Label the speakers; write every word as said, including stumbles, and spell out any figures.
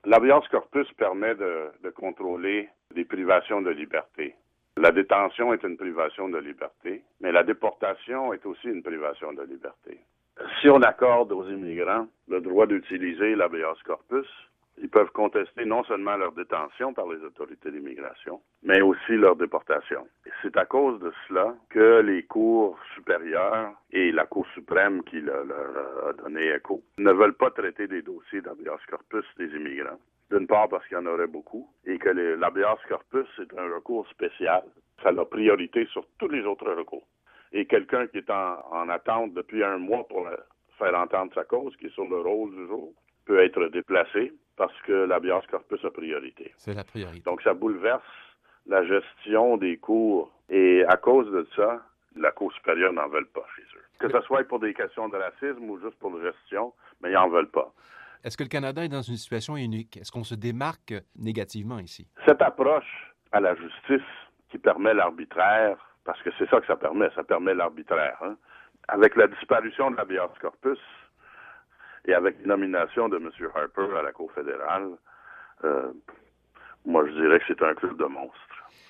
Speaker 1: L'habeas corpus permet de, de contrôler des privations de liberté. La détention est une privation de liberté, mais la déportation est aussi une privation de liberté. Si on accorde aux immigrants le droit d'utiliser l'habeas corpus, ils peuvent contester non seulement leur détention par les autorités d'immigration, mais aussi leur déportation. Et c'est à cause de cela que les cours supérieures et la Cour suprême qui leur, leur a donné écho ne veulent pas traiter des dossiers d'habeas corpus des immigrants. D'une part parce qu'il y en aurait beaucoup et que les, l'habeas corpus est un recours spécial. Ça a priorité sur tous les autres recours. Et quelqu'un qui est en, en attente depuis un mois pour la, faire entendre sa cause, qui est sur le rôle du jour, peut être déplacé parce que l'habeas corpus a priorité.
Speaker 2: C'est la priorité.
Speaker 1: Donc, ça bouleverse la gestion des cours. Et à cause de ça, la Cour supérieure n'en veut pas chez eux. Que ce soit pour des questions de racisme ou juste pour la gestion, mais ils n'en veulent pas.
Speaker 2: Est-ce que le Canada est dans une situation unique? Est-ce qu'on se démarque négativement ici?
Speaker 1: Cette approche à la justice qui permet l'arbitraire, parce que c'est ça que ça permet, ça permet l'arbitraire, hein? Avec la disparition de l'habeas corpus, et avec la nomination de M. Harper à la Cour fédérale, euh, moi je dirais que c'est un club de monstres.